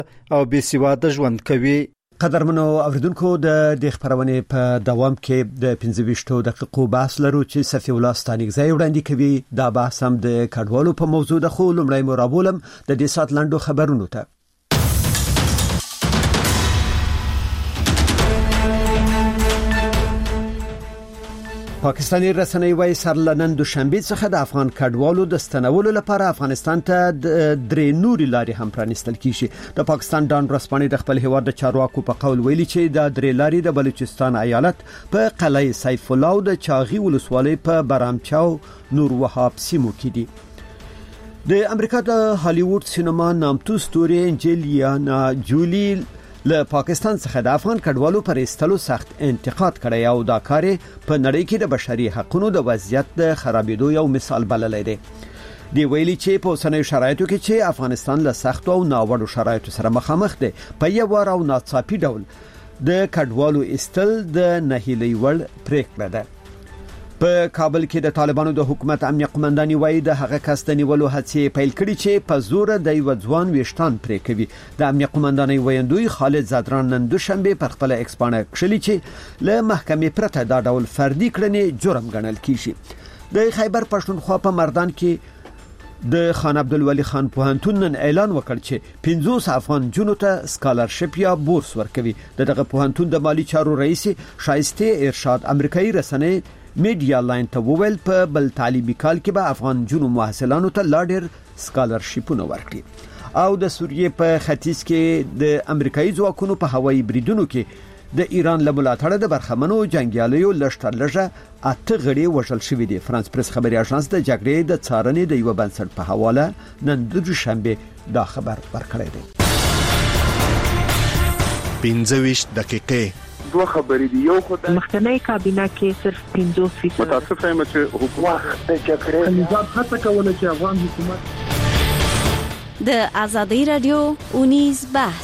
او بې سواده ژوند کوي. قدرمنو اوریدونکو د خبرونه په دوام کې د 25 دقیقو بحث لرو چې صفی الله ستانګزی وړاندې کوي. دا بحث هم د کډوالو په موضوع د خو لمړی مرابولم د دې سات لاندو خبرونو ته. پاکستانی رسنۍ وايي سرلنن دوشنبه څخه د افغان کډوالو د ستنولو لپاره افغانستان ته درې نوري لارې هم پرانستل کیږي. د پاکستان ډان رسپاني د خپل هیواد د چارواکو په قول ویلي چې د درې لارې د بلوچستان ایالت په قلعه سیف الله او د چاغي ولسوالۍ په برامچاو نور وهاب سیمو کې دي. د امریکا د هالیوډ سینما نامتو ستوري انجلیانا جولی له پاکستان څخه د افغان کډوالو پر ایستلو سخت انتقاد کړی او دا کار په نړۍ کې د بشري حقوقو د وضعیت د خرابېدو یو مثال بللی دی. دی ویلي چې په اوسنیو شرایطو کې چې افغانستان له سخت او ناوړو شرایطو سره مخامخ دی، په یو ور او ناڅاپي ډول د کډوالو ایستل د نهیلي وړ پریکړه ده. په کابل کې د طالبانو د حکومت امنیه قومنداني وایي د هغه کس د نیولو هڅې پیل کړي چې په زور د یو ځوان ویشتان پرې کوي. د امنیه قومنداني ویندوی خالد زادران نن دوشنبه پر خپل ایکسپانه کړي چې له محکمې پرته دا ډول فردي کړنې جرم ګڼل کیږي. د خیبر پښتونخوا په مردان کې د خان عبدالولی خان پوهنتون نن اعلان وکړ چې 50 افغان جنو ته سکالرشپ یا بورس ورکوي. دغه پوهنتون د مالی چارو رئیس شایسته ارشاد امریکایي رسنۍ میډیا لاین ته وویل په بل تعلیمي کال کې به افغان جنو محصلانو ته لا ډېر سکالرشپونه ورکړي. او د سوریې په ختیځ کې د امریکایي ځواکونو په هوایي بریدونو کې د ایران له ملاتړه د برخمنو جنگیالیو لږه 8 غړي وژل شوي دي. فرانس پریس خبري اژانس د جګړې د څارنې د یو بنسټ په حواله نن د دوشنبه دا خبر ورکړی دی. 15 دقیقې دوه خبرې دي. یو خو د مخکنی کابینه کې صرف 50% متاسفه یم چې حکومت د جګړې نظام هڅه کوله چې افغان حکومت د آزادۍ رادیو اونیز بحث.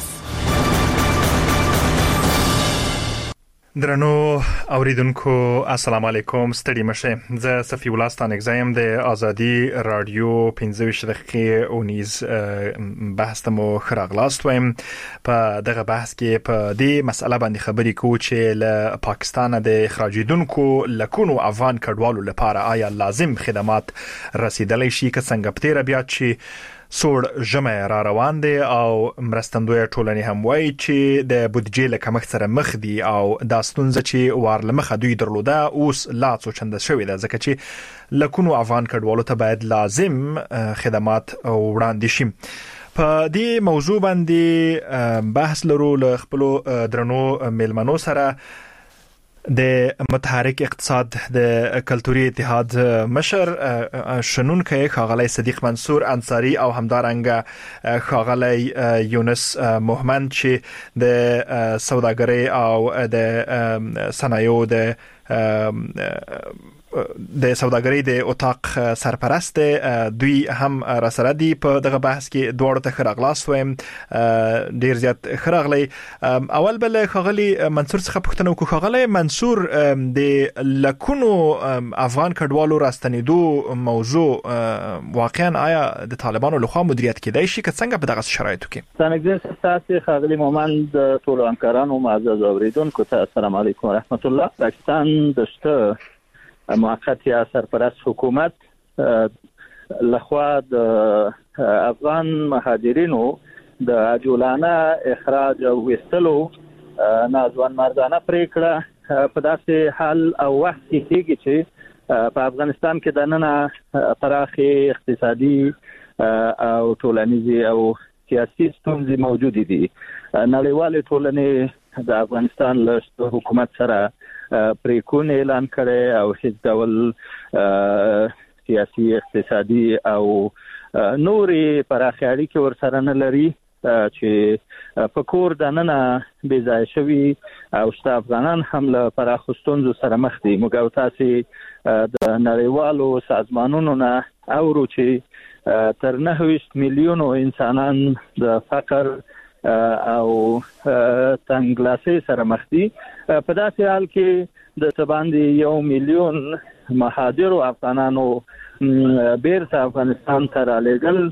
درنو اوریدونکو السلام علیکم، ستړي مشه. زه صفی الله ستانګزیم د آزادۍ رادیو 15 دقیقې اونیز بحث ته مو خراغلاست وایم. په دغه بحث کې په دې مسله باندې خبرې کوو چې له پاکستان د اخراجیدونکو لکونو افغان کډوالو لپاره آیا لازم خدمات رسیدلی شي که څنګه په تیر بیا چې سوړ ژمه را روان دي او مرستندوی ټولنې هم وایي چې د بودیجې له کمښت سره مخ دي او دا ستونزه چې وارلمخه دوی درلوده اوس لا څو چنده شوې ده، ځکه چې لکونو افغان کډوالو ته باید لازم خدمات وړاندې شي. په دې موضوع باندې بحث لرو له خپل درنو میلمنو سره. د متحرک اقتصاد د کلتوري اتحاد مشر شنونکی ښاغلی صدیق منصور انصاری او همدارنګه ښاغلی یونس محمد چې د سوداګرۍ او د صنایعو د سوداګرۍ د اتاق سرپرست دوی هم را سره دي. په دغه بحث کې دواړو ته خراغلاست وایم. ډیر زیات خراغلی. اول بل ښاغلی منصور څخه پوښتنه وکړو. ښاغلی منصور، د لکونو افغان کډوالو راستنېدو موضوع واقعا آیا د طالبانو لخوا مدیریت کېدای شي که څنګه په دغه شرایطو کې؟ څنګه تاسو ښاغلی محمد ټول همکارانو معزز اوریدونکو ته السلام علیکم ورحمت الله. پاکستان دشته موقت یا سرپرست حکومت لخوا د افغان مهاجرینو د عجولانه اخراج او وستلو ناځوان مردانه پریکړه په داسې حال او وخت کې کېږي چې په افغانستان کې د نن پراخي اقتصادي او ټولنیزي او سیاسي ستونزې موجود دي. نړیوالې ټولنې د افغانستان له حکومت سره پریکون اعلان کړي او هیڅ ډول سیاسي اقتصادي او نوري پراخي اړیکې ورسره نه لري چې په کور د نن بې ځای شوي او شته افغانان هم له پراخو ستونزو سره مخ دي. موږ او تاسې د نړیوالو سازمانونو نه اورو چې تر 9 میلیونو انسانان د فقر او تنګلاسۍ سره مخ دي. په داسې حال کې د تباندې 1 میلیون مهاجرو افغانانو بیرته افغانستان ته رالېږل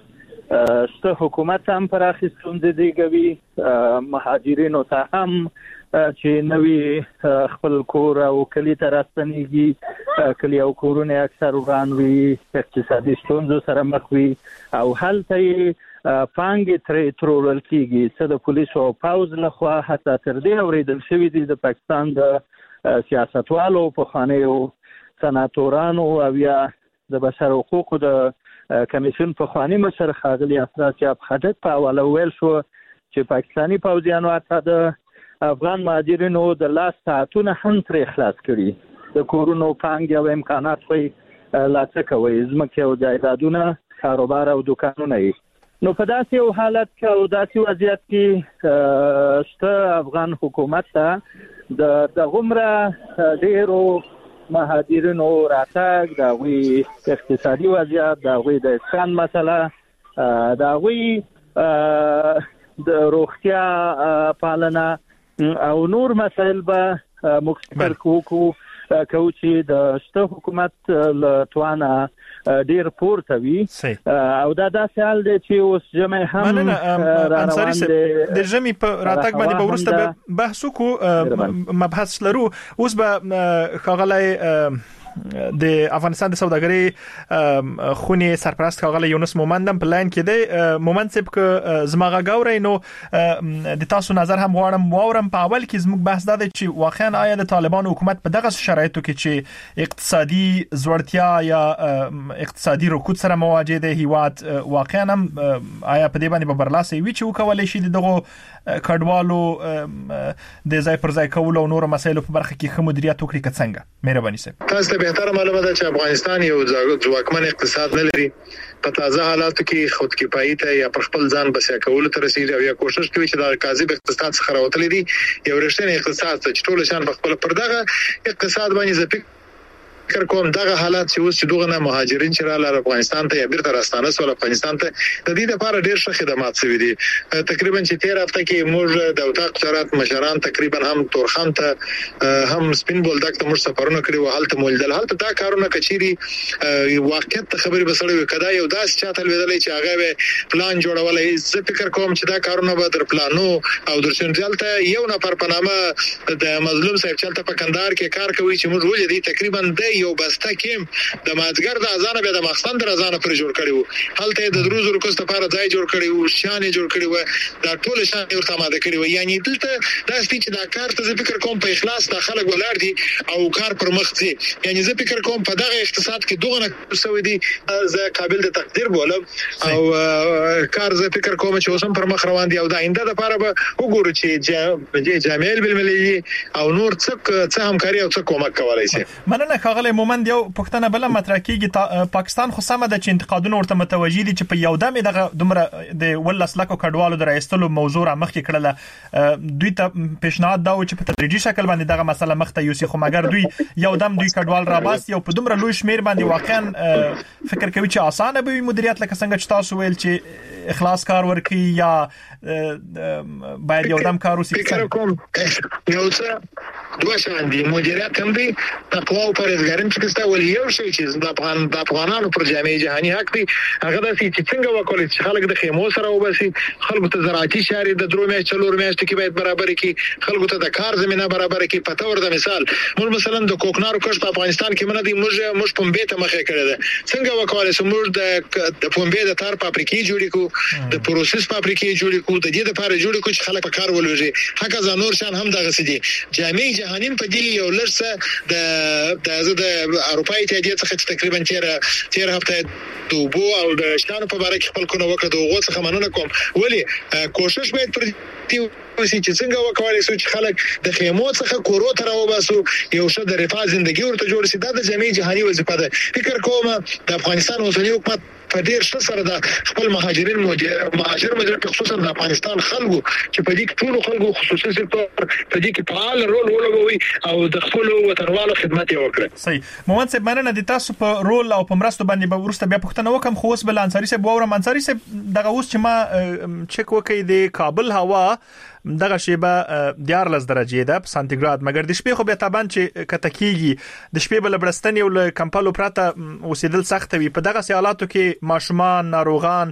ست حکومت هم پراخي ستونزې دی کوي مهاجرینو ته هم چې نوې خپل کور او کلی ته راستنېږي کلی او کورونه اکثر وران وي اقتصادي ستونزو سره مخ وي او هلته پانګې ترورل کیږي څه د پولیسو او پاوز لخوا حتی تر دې اوریدل شوی دی د پاکستان د سیاستوالو په خانیو سناتورانو او یا د بشر حقوقو د کمیشن په خواني مشر خاغلی افراطیاب خټک په حواله ویل شو چې پاکستانی پوځیانو حتی د افغان مهاجرینو د لاس ساعتونه هم تر اخلاص کړي د کورونو پانګې او امکانات په لاڅه کوي ځمکې او جایدادونه کاروبار او دکانونه یې نو په داسې یو حالت کې او داسې وضعیت کې شته افغان حکومت ته د غمره ډیرو مهاجرینو راتګ د غوي اقتصادي وضعیت د غوي د اسکان مسله د غوي د روغتیا پالنه او نور مسائل به مختصر کوو چې د شته حکومت له توانه ډیر پورته وي او دا داسې حال دی چې اوس جمع هم انصاری د جمع په راتګ باندې به ورسته بحث وکړو مبحث لرو اوس به خغلای د افغانستان د سوداګرۍ خونی سرپرست خغل یونس مومندم په لاین کې دی مومند صاحب ک زماغه غوري نو د تاسو نظر هم غواړم واورم په اول کې زموږ بحث دا دی چې واقعا آیا د طالبان حکومت په دغه شرایطو کې چې اقتصادي زوړتیا یا اقتصادي رکود سره مواجه دی هیواد واقعا هم آیا په دې باندې به برلاسه وي چې وکولای شي دغه کډوالو د ځای پر ځای کول او نور مسایلو په برخه کې خمودریات وکړي که څنګه مهرباني سه تاسو به تر معلومه ده چې افغانستان یو ځواکمن اقتصاد نه لري په تازه حالاتو کې خود کفایي ته یا پر خپل ځان بسیا کول تر رسیدي او یا کوشش کوي چې د کاذب اقتصاد څخه راوتلي دي یو رښتینی اقتصاد چې ټول شان په خپل پردغه اقتصاد باندې زپک فکر کوم دغه حالات چې اوس دغه نه مهاجرین چې رااله افغانستان ته یا بیرته راستانه سول افغانستان ته د دې لپاره ډیر ښه خدمات شوي دي تقریبا چې 13 هفته کې موږ د وطاق وزارت مشران تقریبا هم تورخان ته هم سپین بولدک ته موږ سفرونه کړی و حالت مولدل حالت دا کارونه کچيري واقعیت خبري بسړی کدا یو داس چاته لیدلې چې هغه پلان جوړولای زه فکر کوم چې دا کارونه به در پلانو او در شنځلته یو نفر په نامه د مظلوم صاحب چلته په کندهار کې کار کوي چې موږ ولې تقریبا د یو بسته کېم د مازګر د اذان به د مخستان در اذان پر جوړ کړي وو هلته د دروز ورکوست لپاره ځای جوړ کړي وو شان جوړ کړي وو دا ټول شان ورته ماده کړي وو یعنی دلته دا چې دا کار ته فکر کوم په اخلاص د خلک ولر دي او کار پر مخ دي یعنی زه فکر کوم په دغه اقتصاد کې دوغه سوي دي زه قابل د تقدیر بولم او کار زه فکر کوم چې اوسم پر مخ روان دي او د آینده لپاره به وګورو چې جامعه المللي او نور څه همکاري او څه کومک کولای شي مننه خغل مومند یو پښتنه بل مطرح کیږي پاکستان خو سم ده چې انتقادونه ورته متوجي دي چې په یو دمه دغه دومره د ولس لکو کډوالو درایستلو موضوع را مخ کې کړله دوی ته پیشنهاد دا و چې په تدریجي شکل باندې دغه مسله مخ ته یوسي خو مګر دوی یو دم دوی کډوال را باس یو په دومره لوی شمیر باندې واقعا فکر کوي چې اسانه به وي مدیریت لکه څنګه چې تاسو ویل چې اخلاص کار ورکي یا باید یو دم کار وسی فکر کوم یو څه دوه شان دي مدیریت هم دي تقوا او پرهیزګاري چې تاسو ولې یو شی چې د افغانانو پر جامعه جهاني حق دي هغه د چې څنګه وکولای چې خلک د خیمو سره وبسي خلکو ته زراعتي شاري د درو میاشتې چلور میاشتې کې باید برابر کړي خلکو ته د کار زمينه برابر کړي په تور د مثال موږ مثلا د کوکنارو کښت په افغانستان کې منه دي موږ پنبه ته مخه کړی ده څنګه وکولای چې موږ د پنبه د تار فابریکې جوړې کو د پروسس فابریکې جوړې کو د دې لپاره جوړې کو چې خلک په کار ولوي هغه ځانور شان هم دغه سدي جامعه جهاني په دې یو لرسه د اروپای اتحادیه څخه تقریبا 13 هفته دوبو او د شانو په اړه خپل کونه وکړه دوغه څخه مننه کوم ولی کوشش باید پر وسی چې څنګه وکولای شو چې خلک د خیمو څخه کورو ته راوباسو یو شه د رفاه ژوندۍ ورته جوړ شي د جمعي جهاني وظیفه ده فکر کوم د افغانستان اوسنی حکومت په ډیر څه سره د خپل مهاجرین مهاجر خصوصا د افغانستان خلکو چې په دې کې ټول خلکو خصوصي سکتور په دې کې فعال رول ولوي او د خپل وطنوالو خدمت وکړي صحیح مومند صاحب مننه د تاسو په رول او په مرستو باندې به ورسته بیا پښتنه وکم خو اوس بل انصاری صاحب وورم انصاری صاحب دغه اوس چې ما چک وکړي د کابل هوا دغه شیبه 14 درجه ده په سانتیګراد مګر د شپې خو به تابان چې کتکیږي د شپې بل برستنی او کمپالو پراته اوسېدل سخت وي په دغه حالاتو کې ماشومان ناروغان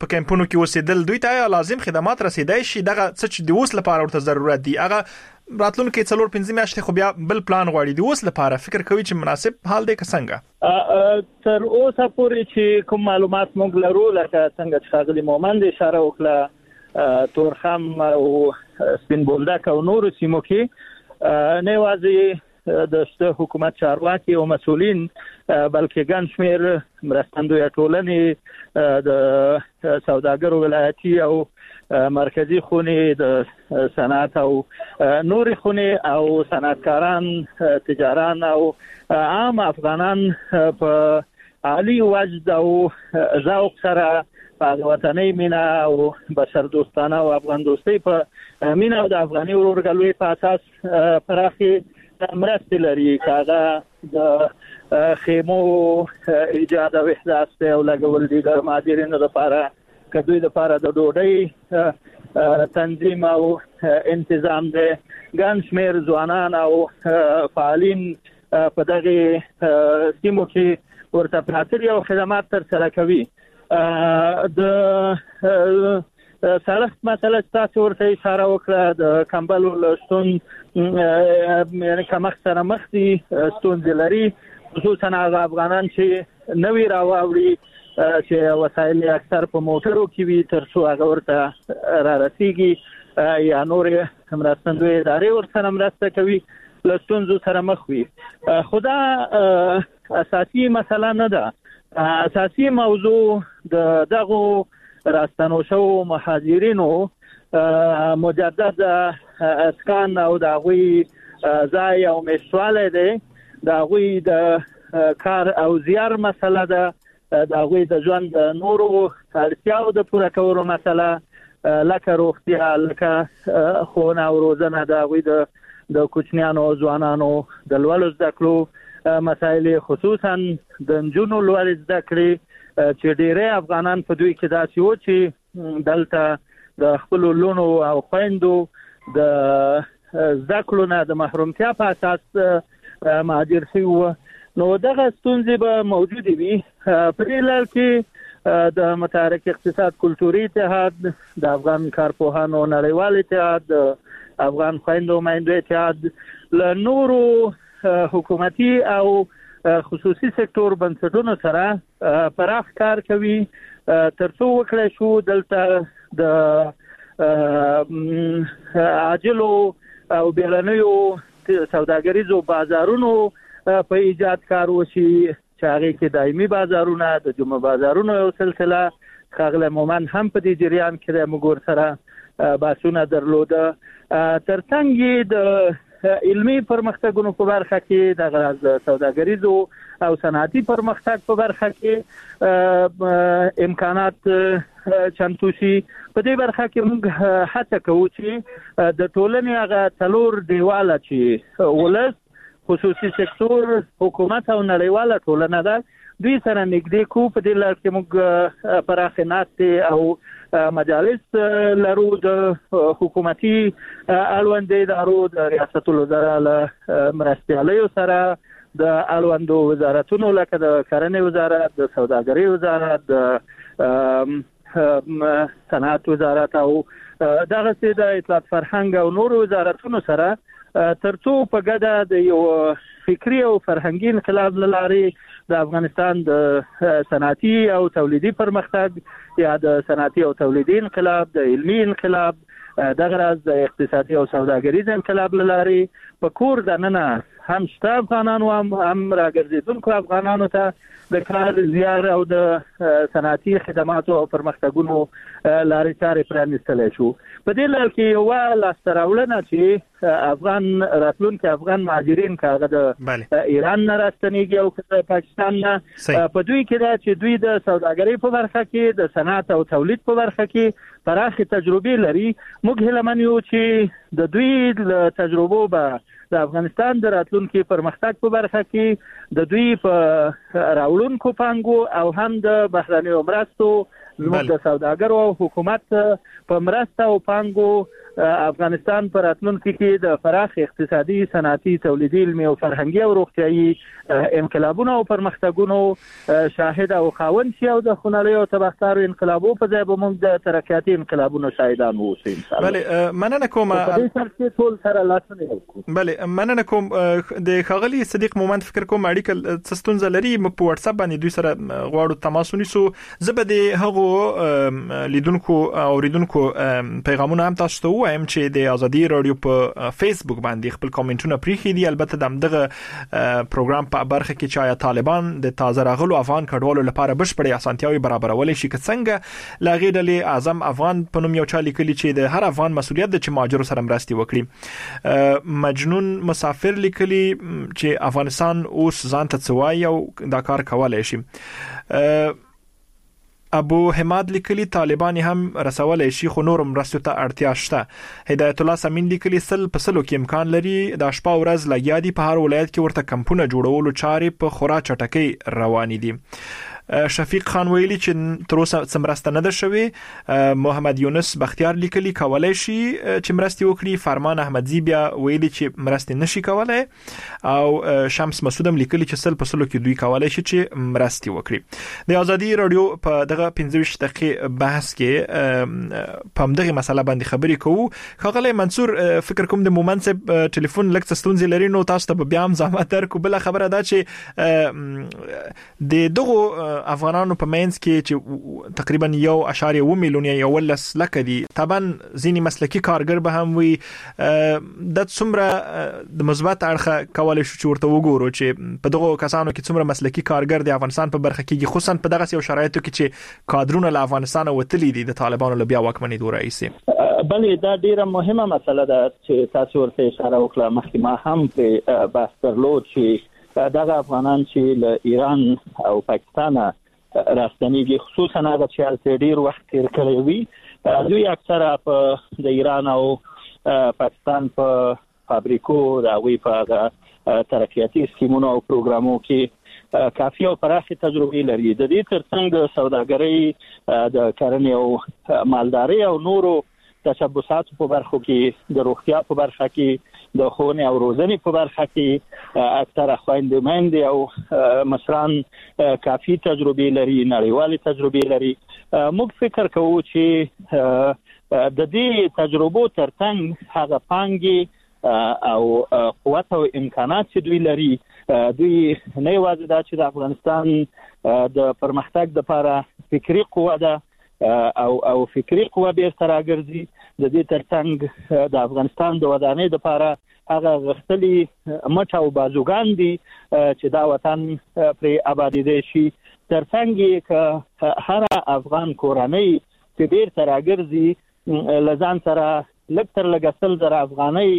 په کمپونو کې اوسېدل دوی ته لازم خدمات رسیدای شي دغه څه چې د اوس لپاره ورته ضرورت دي هغه راتلونکي 4-5 میاشتې خو بیا بل پلان غواړي د اوس لپاره فکر کوي چې مناسب حال دی که څنګه تر اوسه پورې چې کوم معلومات موږ لرو لکه څنګه چې ښاغلي مومند اشاره وکړه تورخم او سپین بولدک او نور سیمو کې نه یوازې د حکومت چارواکي او مسؤلین بلکې ګڼ شمېر مرستندویه ټولنې د سوداګرو ولایتي او مرکزی خونې د صنعت او نوري خونې او صنعتکاران تجاران او عام افغانان په عالی وجد او ذوق سره په وطني مینا او بشر دوستانه او افغان دوستي په مینا او د افغاني ورورګلوي په اساس پراخي مرستې لري کاغه د خیمو ایجاد او احداث او لګول دي د مهاجرینو لپاره کدوې لپاره د ډوډۍ تنظیم او تنظیم د ګڼ شمېر ځوانان او فعالین په دغه سیمو کې ورته پراتري او خدمات تر سره کوي د سړک مسله تاسو ورته اشاره وکړه د کمبل ولستون یعنی کمخ سره مخ دي ستونزې لري خصوصا هغه افغانان چې نوی راوړي چې وسایل اکثر په موټرو کې وي تر څو هغه ورته را رسیږي یا نور مرستندوی ادارې ورسره مرسته کوي لستونزو سره مخ وي خدا اساسي مسله نه ده اساسي موضوع د دغه راستنو شو مهاجرینو مجدد اسکان او د غوي ځای او مشواله دي د غوي د کار او زیار مسله ده د غوي د ژوند نورو اړتیاو د پوره کولو مسله لکه روغتیا لکه خونه او روزنه د غوي د کوچنیانو ځوانانو د لولو زده کړو مسایل خصوصا د نجونو لولو زده کړې چې ډېری افغانان په دوی کې داسې و چې دلته د خپل لونو او خويندو د ذکرو نه د محرومتیا په اساس مهاجر شوي نو دغه ستونزې به موجود وي په دې لړ کې د متحرک اقتصاد کلتوري اتحاد د افغان کارپوهانو نړیوال اتحاد د افغان خويندو مایندو اتحاد له نورو حکومتي او خصوصي سکتور بنسټونو سره پراخ کار کوي ترڅو وکړي شو دلته د عاجلو او بیرنیو سوداګریزو بازارونو په ایجاد کار وشي چې هغه کې دایمي بازارونه د جمعه بازارونو یو سلسله خاغله مومن هم په دې جریان کې د مګور سره باسونه درلوده ترڅنګ د علمي پرمختګونو په برخه کې د سوداګریزو او صنعتي پرمختګ په برخه کې امکانات چمتو شي په دې برخه کې موږ هڅه کوو چې د ټولنې هغه څلور دیواله چې ولس خصوصي سکتور حکومت او نړیواله ټولنه ده دوی سره نږدې کو په دې لړ کې موږ پراخنات او مجالس لرو د حکومتي اړوند ادارو د ریاست الوزرا له مرستیالیو سره د اړوندو وزارتونو لکه د کرنې وزارت د سوداګرۍ وزارت د صنعت وزارت او دغه سي د اطلاعات فرهنګ او نور وزارتونو سره ترڅو په ګډه د یو فکری او فرهنګي انقلاب لارې د افغانستان د صنعتي او تولیدي پرمختګ یا د صنعتي او تولیدي انقلاب د علمي انقلاب دغه راز د اقتصادي او سوداګریز انقلاب لارې په کور دننه هم شته افغانانو هم راګرځیدونکو افغانانو ته د کار زیار او د صنعتي خدماتو او پرمختګونو لارې چارې پرانیستل شو په دې لړ کې یو لاستراولنه چې افغان راتلونکي افغان مهاجرین کاغه د ایران نه راستنیږي او د پاکستان نه په دوی کې دا چې دوی د سوداګرۍ په برخه کې د صنعت او تولید په برخه کې پراخه تجربه لري موږ هیله یو چې د دوی تجربو به د افغانستان د راتلونکي پرمختګ په برخه کې د دوی په راوړونکو پانګو او هم د بهرنیو مرستو زموږ د سوداګرو او حکومت په مرسته او پانګو افغانستان پر راتلونکي کې د پراخ اقتصادي صنعتي تولیدي علمي او فرهنګي او روغتيایي انقلابونو او پرمختګونو شاهد او خاوند شي او د خونړیو او تبهکارو انقلابونو په ځای به موږ د ترقیاتي انقلابونو شاهدان اوسو ان شاء الله. بله مننه کوم. په دې سره چې ټول سره لاسونه وکړو. بله مننه کوم. د خاغلی صدیق مومند فکر کوم اړیکه ستونزه لري په واتس اپ باندې دوی سره غواړو تماس ونیسو. زبر د هغو لیدونکو او اوریدونکو پیغامونه هم تاسو ته وایم چې د ازادي رادیو په فیسبوک باندې خپل کومنټونه پریخي دي. البته دغه پروګرام په برخه کې چې طالبان د تازه راغلو افغان کډوالو لپاره بشپړې اسانتیاوي برابرولې شي څنګه لاغې ډلې اعظم افغان په نوم یو چا لیکلي چې د هر افغان مسولیت د چې مهاجرو سره مرستي وکړي. مجنون مسافر لیکلي چې افغانستان اوس ځان ته څوای او دا کار کولای شي. ابو حماد لیکلی طالبان هم رسولای شي خو نور مرستو ته اړتیا شته. هدایت الله سمین لیکلی سل په سلو کې امکان لري د شپه ورځ لګیا دي په هر ولایت کې ورته کمپونه جوړولو چارې په خورا چټکۍ روان دي. شفیق خان ویلي چې تر اوسه سمرسته نه ده شوی. محمد یونس بختیار لیکلی کولای شي چې مرستي وکړي. فرمان احمدزی بیا ویلي چې مرستي نشي کولای او شمس مسعودم لیکلی چې سل په سلو کې دوی کولای شي چې مرستي وکړي. د ازادي رادیو په دغه 15 دقیقې بحث کې په دغه مسله باندې خبرې کوو. خغلی منصور فکر کوم د مومنت ټلیفون لکه ستونزې لري نو تاسو ته بیا هم زحمت درکو. بل خبره ده چې د دغه افغانانو په مینس کې چې تقریبا 1.1 میلیون یا 1 لک دي. طبعا ځینی مسلکی کارګر به هم وي. د څومره د مثبت اړخ کولای شو چې ورته وګورو چې په دغه کسانو کې څومره مسلکی کارګر د افغانستان په برخه کې خصوصا په دغه یو شرایطو کې چې کادرونه له افغانستان وتلی دي د طالبانو له بیا واکمنۍ دوره ایسي. بلې دا ډیره مهمه مسله ده چې تاسو ورته اشاره وکړه. مخکې ما هم په بحث درلود چې دغه افغانان چې له ایران او پاکستان راستنیږي خصوصا هغه چې ډیر وخت تیر کړی وي دوی اکثره په د ایران او پاکستان په فابریکو راوي په ترقیاتي سکیمونو او پروګرامو کې کافي او پراخه تجربه لري. د دې ترڅنګ سوداګرۍ د کرنې او مالدارۍ او نورو تشبثاتو په برخو کې د روغتیا په برخه کې د ښوونې او روزنې په برخه کې اکثره خويندې مېندې او مشران کافي تجربه لري، نړیوالې تجربه لري. موږ فکر کوو چې د دې تجربو ترڅنګ هغه پانګي او قوت او امکانات چې دوی لري دوی نه یوازې دا چې د افغانستان د پرمختګ لپاره فکری قوه ده او فکری قوه به سره ګرځي، د دې ترڅنګ د افغانستان د ودانۍ لپاره هغه غختلي مټ او بازوګان دي چې دا وطن پر آبادی دي شي. ترڅنګ ک هر افغان کورنۍ چې ډیر سره ګرځي لزان سره لکتر لګسل در افغانۍ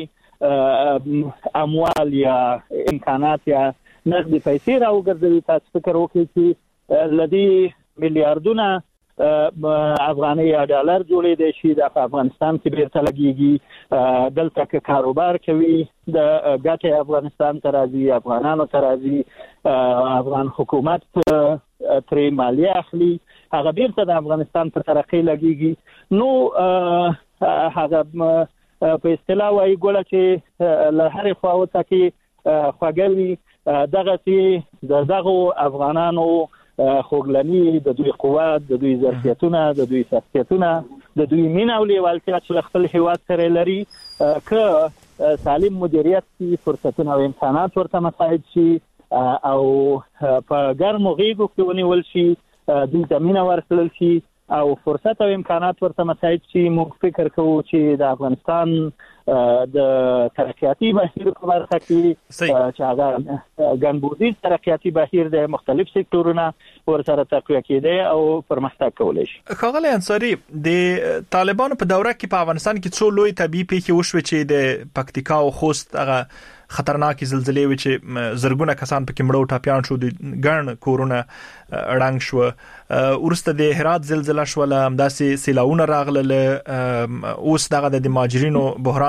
اموال یا امکانات یا نقدي پیسې راوګرځي. تاسو فکر وکړئ چې لدی میلیارډونه افغاني یا ډالر جوړې دي شي د افغانستان کې بیرته لګيږي، دلته کې کاروبار کوي، د ګټه افغانستان ته راځي، افغانانو ته راځي، افغان حکومت ترې مالیه اخلي، هغه بیرته د افغانستان په ترقۍ لګيږي. نو هغه په اصطلاح وايي ګوله چې له هر خواوته کې خوګوي دغه چې دغه افغانانو خوګلنی د دوی قوت، د دوی ظرفیتونه، د دوی شخصیتونه، د دوی مینه او لیوالتیا چې خپل هیواد سره لري که سالم مدیریت کی فرصتونه او امکانات ورته مساعد شي او په ګرمو غیږو کې ونیول شي، دوی ته مینه ورکړل شي او فرصت او امکانات ورته مساعد شي. موږ فکر کوو چې د افغانستان د ترقیاتي بهیر په برخه کې چې هغه ګڼبودیز ترقیاتي بهیر د مختلف سکتورونو ورسره تقویه کېده او پرمختګ کولای شي. خغلی انصاری د طالبانو په دوره کې په افغانستان کې څو لوی طبيعي پیښې وشوي چې د پکتیکا او خوست هغه خطرناکې زلزلې و چې زرګونه کسان پکې مړو ټاپیان شو، د ګڼ کورونه ړنګ شو. ورسته د هرات زلزلہ شو، همداسې سیلاونه راغله، اوس دغه د مهاجرینو بحران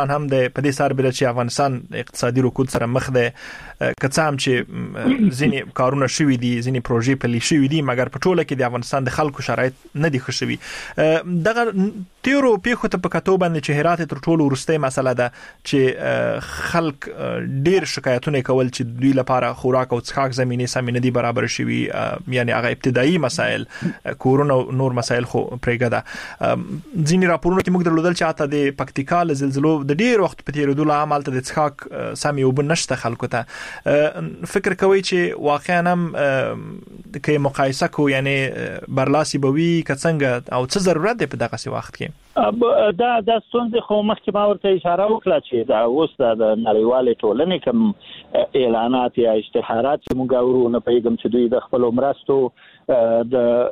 افغانستان هم د په دې سر بل چې افغانستان اقتصادي رکود سره مخ ده کڅام چې ځینی کارونه شوي دي ځینی پروژې پلي شوي دي مګر په ټوله کې د افغانستان د خلکو شرایط نه دي ښه شوي دغه تیرو پیښو ته په کتو باندې چې هرات تر ټولو وروستۍ مسله ده چې خلک ډیر شکایتونه کول چې دوی لپاره خوراک او څښاک زمينه سم نه دي برابر شوي یعنی هغه ابتدایي مسائل کورونه نور مسائل خو پرېګه ده ځینی راپورونه کې موږ درلودل چې اته د پکتیکا له زلزلو د ډیر وخت په تیرېدو له عمل ته د څښاک سم یو بنشته خلکو ته فکر کوي چې واقعا هم کې مقایسه کو یعنی برلاسي بوي کڅنګ او څه ضرورت دی په دغه وخت کې دا ستونزې خو مخکې ما ورته اشاره وکړه چې دا اوس د نړیوالې ټولنې کوم اعلانات یا اشتهارات چې موږ ورونه پیغام چې دوی د خپل مرستو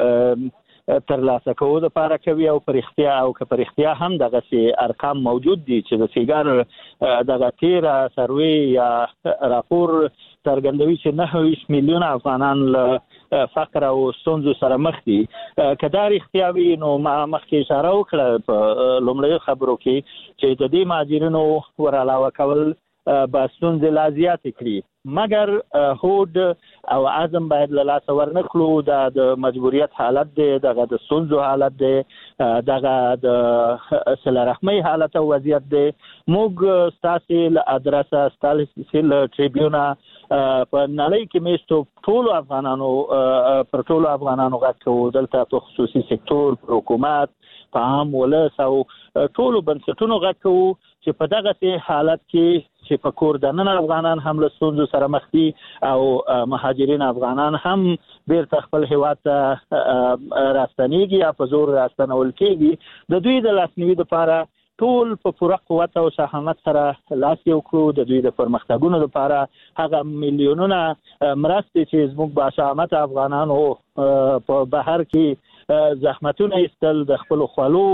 د ترلاسه کولو لپاره کوي او پرختیا او که پرختیا هم دغه سي ارقام موجود دي چې د سیګار دغه تیر سروي یا راپور څرګندوي چې 9 میلیون افغانان له فقر او ستونزو سره مخ دي کدار اختیاري نو ما مخکې اشاره وکړه په لومړی خبرو کې چې د دې ماجرینو ور علاوه کول باسون د لازیات کړی مګر هود او عزم باید له لاس ورنکلو د مجبوریت حالت دی دغه د ستونزو حالت دی دغه د صله رحمي حالت او وضعیت دی موږ ستاسو له ادرسه ستاسو له ټریبیونا په نړۍ کې میشتو ټول افغانانو پر ټول افغانانو غږ دلته په خصوصي سکتور حکومت په عام ولس او ټول بنسټونو غږ چې په دغه حالت کې چې په کور دننه افغانان هم له ستونزو سره مخ دي او مهاجرین افغانان هم بیرته خپل هیواد ته راستنیږي یا په زور راستنول کېږي د دوی د لاسنیوي لپاره ټول په پوره قوت او شهامت سره لاس یو کړو د دوی د پرمختګونو لپاره هغه میلیونونه مرستې چې زموږ باشامت افغانانو په بهر کې زحمتونه ایستل د خپل خلو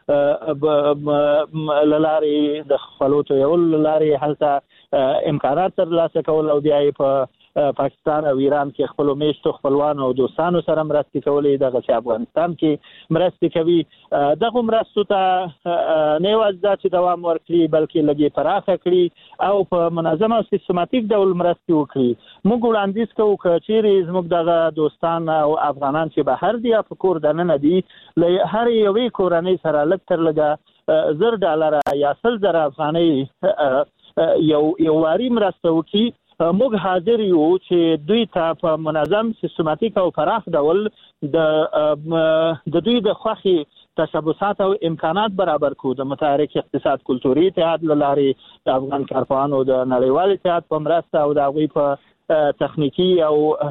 لاري د خپلوتو یو لاري هلته امکانات ترلاسه کول او بیا په پاکستان او ایران کې خپل میشتو خپلوان او دوستانو سره مرستې کولې دغه افغانستان کې مرستې کوي دغه مرستو ته نه وځي چې دوام ورکړي بلکې لګي پراخه کړي او په منظم او سیستماتیک ډول مرستې وکړي موږ وړاندیز کوو چې زموږ دغه دوستان او افغانان چې بهر دي په کور دننه دي له هر یوې کورنۍ سره لږ تر لږه $10 یا 100,000 افغانۍ یو واري مرسته وکړي موږ حاضر یو چې دوی ته په منظم سیستماتیک او پراخ ډول د دوی د خوخي تشبثات او امکانات برابر کو د متحرک اقتصاد کلتوري اتحاد لارې د افغان کارپوهانو د نړیوال اتحاد په مرسته او د غوي په تخنیکی او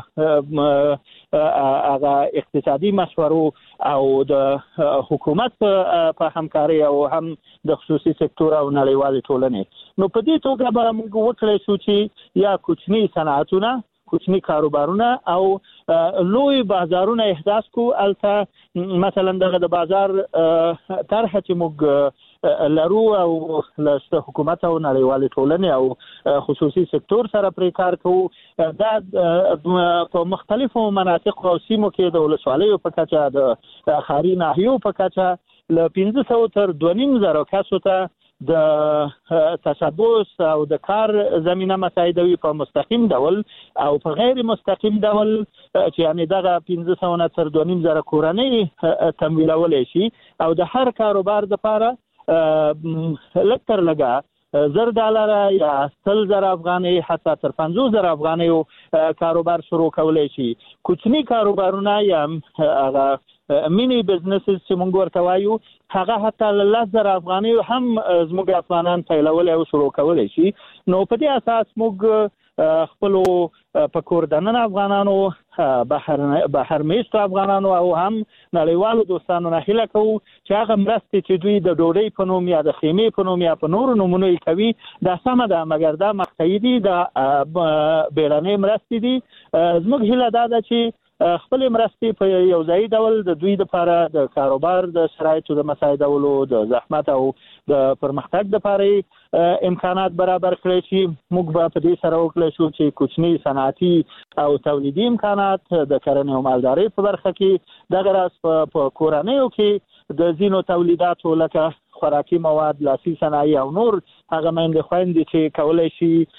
هغه اقتصادي مشورو او د حکومت په همکاري او هم د خصوصي سکتور او نړیوال ټولنې نو په دې توګه به موږ وکړی شو چې یا کوچني صنعتونه کوچني کاروبارونه او لوی بازارونه احداث کو الته مثلا دغه د بازار طرح چې موږ لرو او له حکومت او نړیوال ټولنې او خصوصي سکتور سره پرې کار کوو دا په مختلفو مناطق او سیمو کې د ولسوالیو په کچه د خاري ناحیو په کچه له 500 تر 2,500 کسو ته د تشبث او د کار زمينه مساعدوي په مستقیم ډول او په غیر مستقیم ډول چې یعنی دغه 500 تر 2,500 کورنۍ تمویلول شي او د هر کاروبار لپاره لکتر لگا $10 یا 100,000 افغانۍ حتی تر 50,000 افغانۍ کاروبار شروع کولای شي کوچني کاروبارونه یا هغه مینی بزنسز چې موږ ورته وایو هغه حتی 10,000 افغانۍ هم زموږ افغانان پیلول او شروع کولای شي نو په دې اساس موږ خپل په کور دننه افغانانو بهر میشتو افغانانو او هم نړیوالو دوستانو نه هیله کوو چې هغه مرستې چې دوی د ډوډۍ په نوم یا د خیمې په نوم یا په نورو نومونو کوي دا سمه ده مګر دا مقطعي دي د بیړنۍ مرستې دي زموږ هیله دا ده چې خپل مرستې په یو ځای ډول د دوی لپاره د کاروبار د شرایطو د مساعدولو د زحمت او د پرمختګ لپاره امکانات برابر کړي چې موږ به په دې سره وکړو چې کوچني صنعتي او تولیدي امکانات د کرنې او مالدارۍ په برخه کې دغه راس په کورنیو کې د زینو تولیداتو لکه خوراکي مواد، لاسي صنایع او نور هغه میندې خويندې چې کولای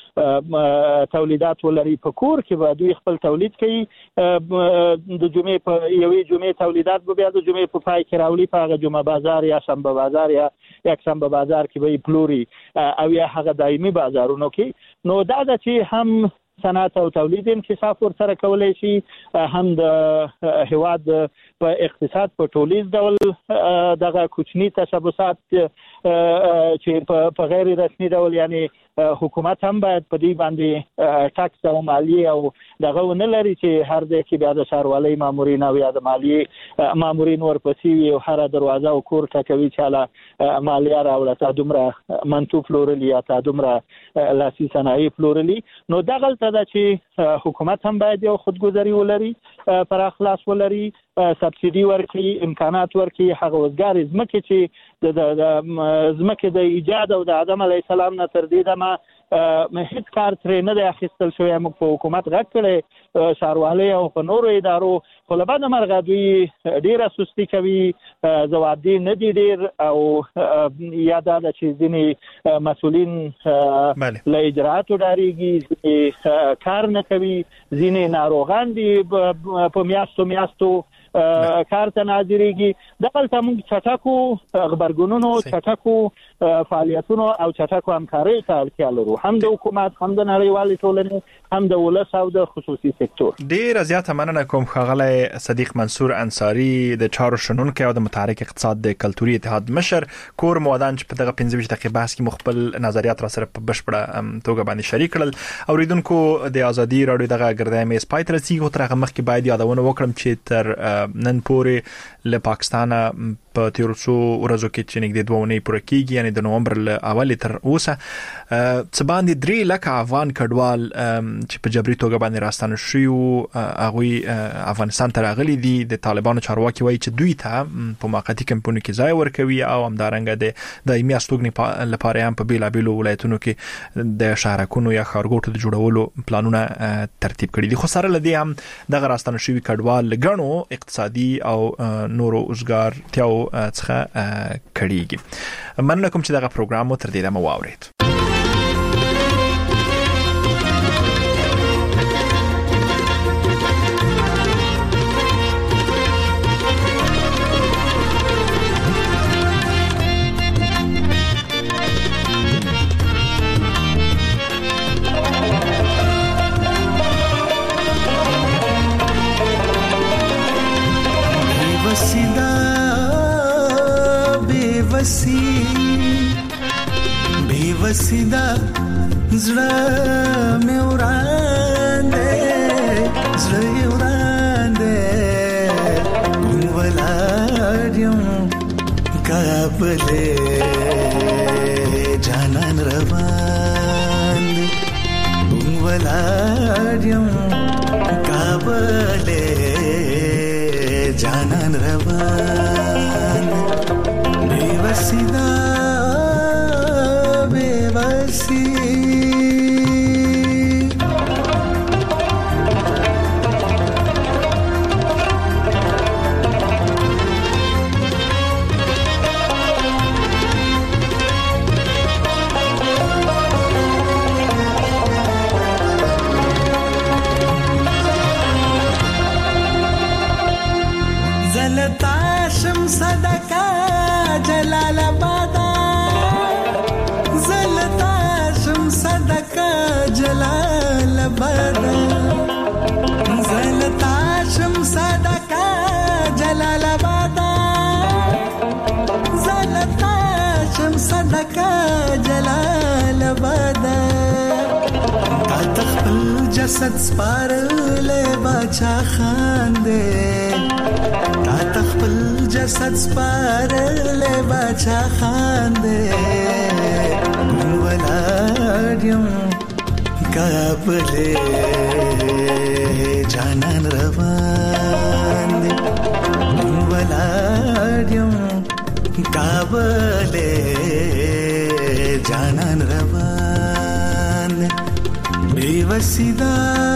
شي تولیدات ولري په کور کې به دوی خپل تولید کوي. د جمعې په یوې جمعې تولیدات به بیا د جمعې په پای کې راولي په هغه جمعه بازار یا شنبه بازار یا یکشنبه بازار کې به پلوري او یا هغه دایمي بازارونو کې. نو دا چې هم صنعت او تولید انکشاف ورسره کولای شي، هم د هیواد په اقتصاد په ټولیز ډول دغه کوچني تشبثات چې په غیر رسمي ډول یعنی حکومت هم باید په دې باندې ټاکس او مالیه او دغه ونه لري چې هر ځای کې بیا د ښاروالۍ مامورین او یا د مالیه مامورین ورپسې وي او هر دروازه او کور ټکوي چې له مالیه راوړه تا دومره منتو پلورلی یا تا دومره لاسي صنایع پلورلی. نو دغه ته چې حکومت هم باید یو خودګذري ولري، پر اخلاص ولري، سبسيدي ورکړي، امکانات ورکړي. هغه وزګار زمکه چې د زمکه د ایجاد او د آدم علی السلام نه تر دې دمه هیڅ کار ترې نه دی اخیستل شوی. موږ په حکومت غږ کړی ښاروالۍ او په نورو ادارو، خو له بده مرغه دوی ډیره سستی کوي، ځوابدي نه دي ډیر، او یا دا چې ځینې مسؤلین له اجراتو ډاریږي، کار نه کوي، ځینې ناروغان دي په میاشتو کار ته ناظریږي. دغلته موږ چټکو خبرګونونو، چټکو فعالیتونو او چټکو همکارۍ ته اړتیا لرو، هم د حکومت، هم د نړیوالې ټولنې، هم د ولس او د خصوصي سکتور. ډیر زیاته مننه کوم ښاغلی صدیق منصور انصاری د چارو شنونکي او د متحرک اقتصاد د کلتوري اتحاد مشر. کور مودان چې په دغه 15 دقیقې بحث کې مخبل نظریات را سره په بشپړه توګه باندې شریک کړل. اوریدونکو د ازادي رادیو دغه ګردای مې سپایت رسیدو تر هغه مخکې باید یادونه وکړم چې تر نن پورې له پاکستان په تیر څو ورځو کې چې نږدې 2 اونۍ پوره کیږي، یعنی د نومبر له اولې تر اوسه څه باندې 3 لک افغان کډوال چې په جبري توګه باندې راستانه شوي هغه افغانستان ته راغلي دي. د طالبانو چارواکي وایي چې دوی ته په موقتي کمپونو کې ځای ورکوي او همدارنګه د دایمي استوګنې لپاره هم په بیلابیلو ولایتونو کې د شهرکونو یا ښارګوټو د جوړولو پلانونه ترتیب کړي دي. خو سره لدی هم دغه راستانه شوي کډوال لګڼو اقتصادي او نورو اوسګارتیاو څخه کړيږي. مننه کوم چې دغه پروګرام مو تر دې دمه واورید. बेवसीदा زړه مې وړاندې ولادم کابلې جانان روان ولادم کابلې جانان روان बेवसीदा बेवसी زلطاشم صدقه جلالآباد زلطاشم صدقه جلالآباد زلطاشم صدقه جلالآباد زلطاشم صدقه جلالآباد تا تخپل جسد سپارلې باچا خاندې تا تخپل جسد سپارلې باچا خاندې ولادم کابلې جانان روان دي ولادم کابلې جانان روان बेवसीदा